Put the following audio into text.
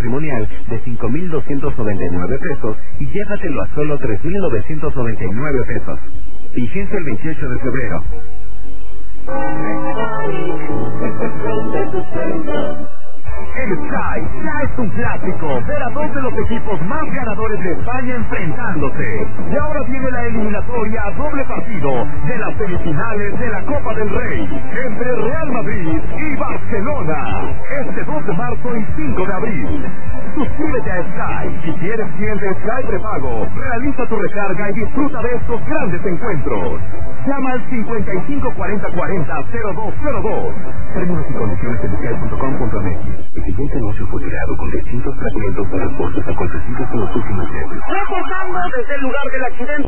matrimonial de 5,299 pesos y llévatelo a solo 3,999 pesos. Vigencia el 28 de febrero. El Sky ya es un clásico. Ver a dos de los equipos más ganadores de España enfrentándose. Y ahora viene la eliminatoria a doble partido de las semifinales de la Copa del Rey entre Real Madrid y Barcelona. Este 2 de marzo y 5 de abril. Suscríbete a Sky. Si tienes cliente Sky prepago, realiza tu recarga y disfruta de estos grandes encuentros. Llama al 5540400202. Términos y condiciones en sky.com.mx. El siguiente anuncio fue creado con distintos fragmentos de reportes acontecidos en los últimos meses. Reportando desde el lugar del accidente.